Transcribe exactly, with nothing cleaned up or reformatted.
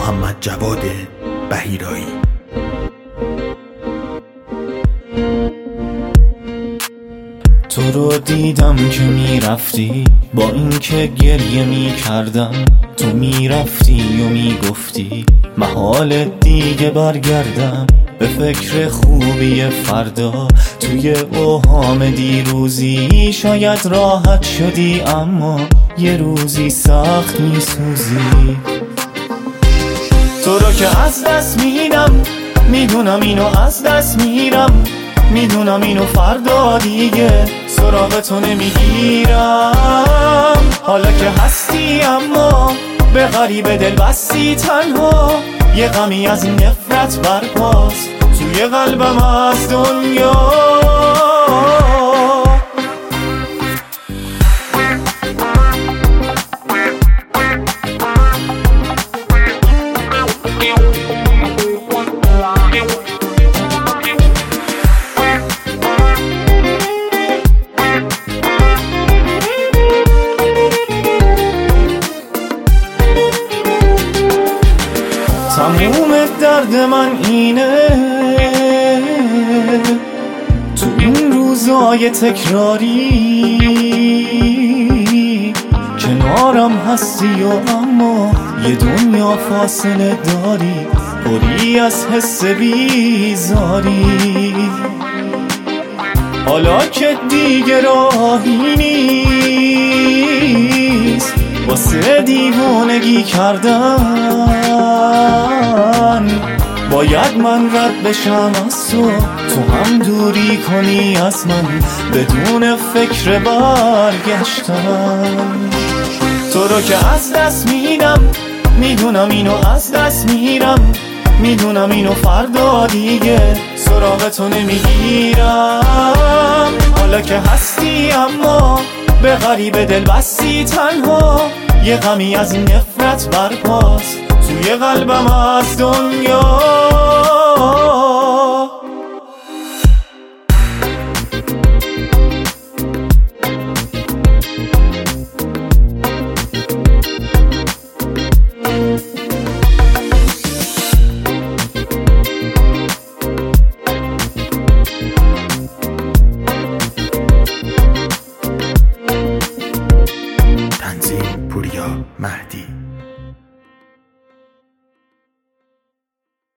محمد جواد بحیرایی. تو رو دیدم که میرفتی، با اینکه گریه میکردم. تو میرفتی و میگفتی محال دیگه برگردم. به فکر خوبی فردا توی اوهام دیروزی. شاید راحت شدی اما یه روزی سخت میسوزی. تو رو که از دست میدم، میدونم اینو از دست میرم. میدونم اینو فردا دیگه سراغ تو نمیگیرم. حالا که هستی اما به غریب دل بستی تنها. یه غمی از این نفرت برپاست توی قلبم از دنیا. تموم درد من اینه، تو این روزای تکراری کنارم هستی و اما یه دنیا فاصله داری. پری از حس بیزاری. حالا که دیگه راهی نیست واسه دیوانگی کردن. باید من رد بشم از تو، تو هم دوری کنی از من بدون فکر برگشتن. تو رو که از دست میدم، میدونم اینو از دست میرم. میدونم اینو فردا دیگه سراغ تو نمیگیرم. حالا که هستی اما به غریب دل بستی تنها. یه غمی از این نفرت برپاست توی قلبم از دنیا.